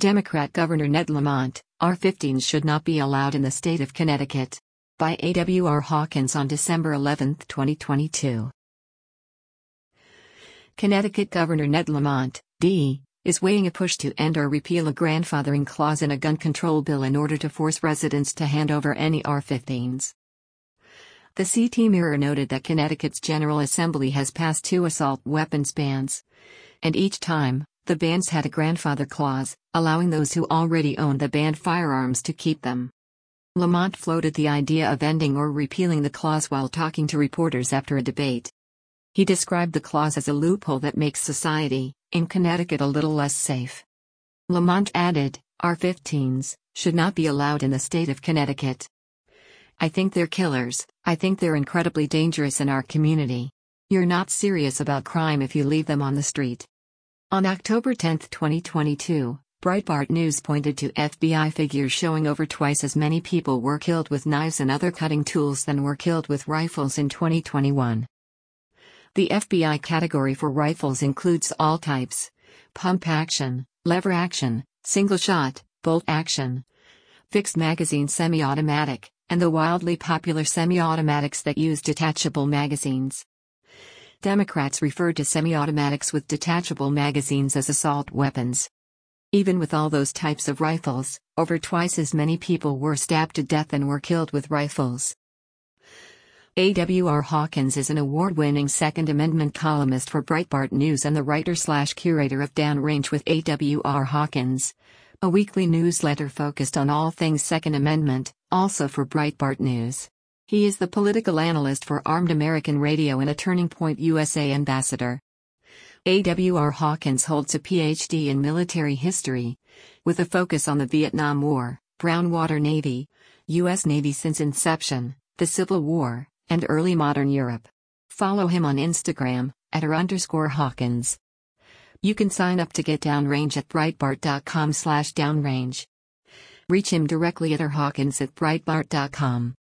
Democrat Governor Ned Lamont, AR-15s should not be allowed in the state of Connecticut. By A.W.R. Hawkins on December 11, 2022. Connecticut Governor Ned Lamont, D., is weighing a push to end or repeal a grandfathering clause in a gun control bill in order to force residents to hand over any AR-15s. The CT Mirror noted that Connecticut's General Assembly has passed 2 assault weapons bans. And each time, the bans had a grandfather clause, allowing those who already owned the banned firearms to keep them. Lamont floated the idea of ending or repealing the clause while talking to reporters after a debate. He described the clause as a loophole that makes society, in Connecticut, a little less safe. Lamont added, AR-15s should not be allowed in the state of Connecticut. I think they're killers. I think they're incredibly dangerous in our community. You're not serious about crime if you leave them on the street. On October 10, 2022, Breitbart News pointed to FBI figures showing over twice as many people were killed with knives and other cutting tools than were killed with rifles in 2021. The FBI category for rifles includes all types: pump action, lever action, single shot, bolt action, fixed magazine semi-automatic, and the wildly popular semi-automatics that use detachable magazines. Democrats referred to semi-automatics with detachable magazines as assault weapons. Even with all those types of rifles, over twice as many people were stabbed to death than were killed with rifles. A.W.R. Hawkins is an award-winning Second Amendment columnist for Breitbart News and the writer/curator of Downrange with A.W.R. Hawkins, a weekly newsletter focused on all things Second Amendment, also for Breitbart News. He is the political analyst for Armed American Radio and a Turning Point USA ambassador. A.W.R. Hawkins holds a Ph.D. in military history, with a focus on the Vietnam War, Brown Water Navy, U.S. Navy since inception, the Civil War, and early modern Europe. Follow him on Instagram, @r_Hawkins. You can sign up to get Downrange at Breitbart.com/downrange. Reach him directly at rhawkins@breitbart.com.